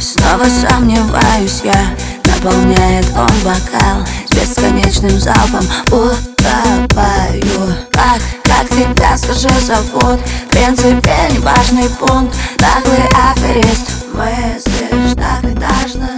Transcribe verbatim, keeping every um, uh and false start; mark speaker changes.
Speaker 1: Снова сомневаюсь я, наполняет он бокал с бесконечным залпом. Утопаю. Как, как тебя, скажи, зовут? В принципе, не важный пункт. Наглый аферист. Мыслишь, так и должно